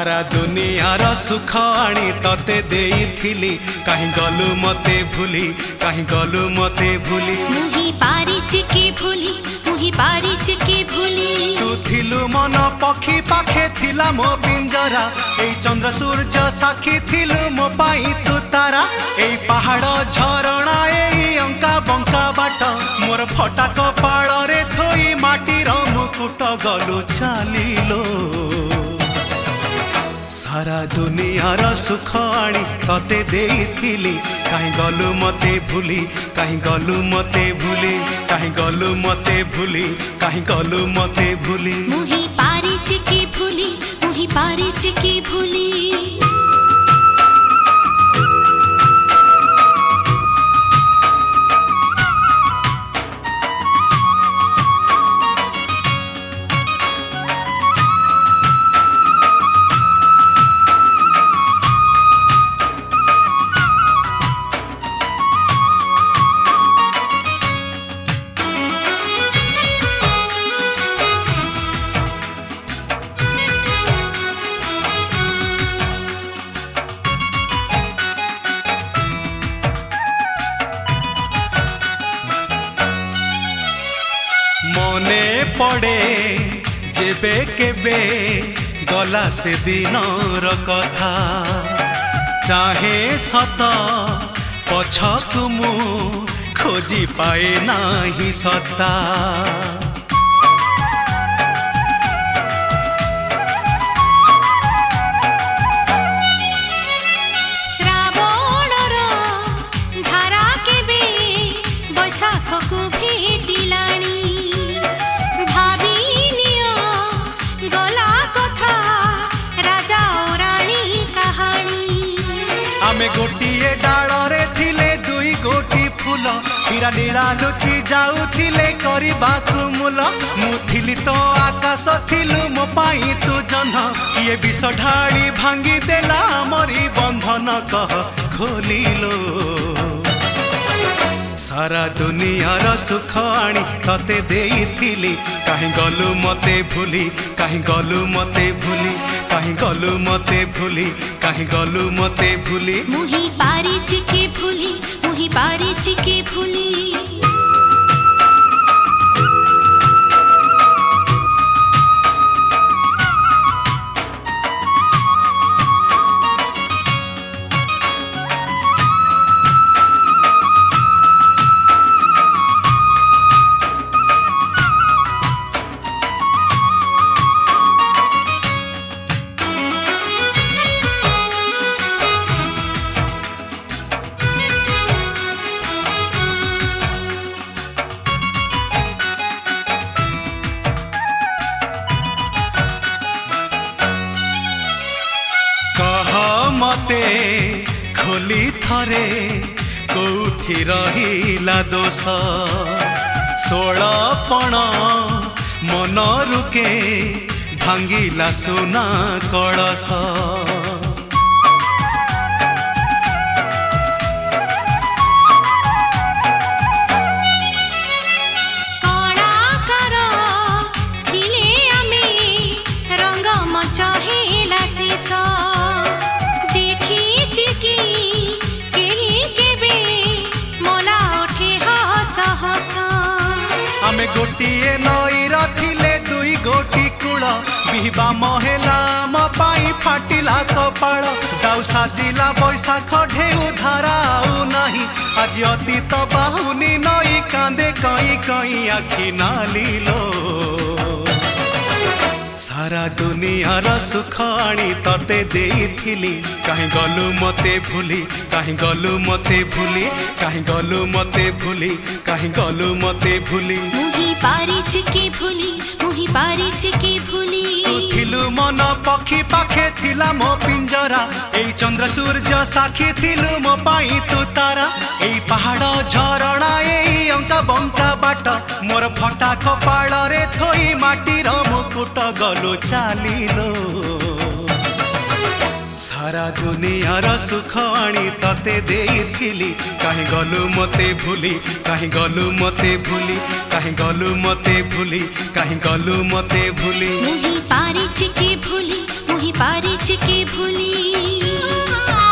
सारा दुनियार सुख आनी तते देइथिली काहे गलु मते भूली काहे गलु मते भूली मुही पारिच के भूली मुही पारिच के भूली तू थिलु मन पक्षी पाखे थिला मो पिंजरा ए चंद्र सूर्य साक्षी थिलु मो पाई तू तारा ए पहाड़ झरणा ए अंका बंका बाट मोर फटा कपाळ रे थोई माटीर मुकुट गलु चालिलो सारा दुनियार सुख आनी तते देइथिली काहे गलु मते भूली काहे गलु मते भूली काहे गलु मते भूली काहे गलु मते भूली मुही पारिच के भूली मुही पारिच के भूली मने पड़े जेबे केबे गला से दिनर कथा चाहे सत पछकु मु खोजी पाए नाही सत्ता श्रावणर धारा केबे बैशाखकु भेटिलाणी आमे गोटिए डालरे थिले दुई गोटी फूल हीरा नीला लुचि जाउथिले करिबाकु मूल मु थिली तो आकाश थिलु मो पाई तू जन्ह ये विष ढाली भांगी देला मरी बंधन कह खोलिलो सारा दुनियार सुख आनी तते देइथिली काहे गलु मते भूली काहे गलु मते भूली काहे गलु मते भूली काहे गलु मते भूली मुही पारिच के भूली मुही पारिच के भूली मते खोली थरे कौथि रहिला दोष 16 मन रुके भांगिला सुना कलश आमे गोटिए नई रखिले दुई गोटी कूल बिहबा महेला म पाई फाटिला कपाळ दाउ साजिला बैशाख ढेउ धारा आउ नाही आज अतीत बाहुनी नई कांदे कई कई आखि नालिलो सारा दुनियार सुख आनी तते देइथिली काहे गलु मते भूली काहे गलु मते भूली काहे गलु मते भूली काहे गलु मते भूली मुही पारिच के भूली मुही पारिच के भूली तू थिलु मन पक्षी पाखे थिला मो पिंजरा ए चंद्र सूर्य साक्षी थिलु मो पाई तू तारा ए पहाड़ झरणा ए अंका बंका बाट मोर फटा कपाळ रे थोई माटीर मुकुट गलु चालिलो सारा दुनियार सुख आनी तते देइथिली काहे गलु मते भूली काहे गलु मते भूली काहे गलु मते भूली काहे गलु मते भूली मुही पारिच के भूली मुही पारिच के भूली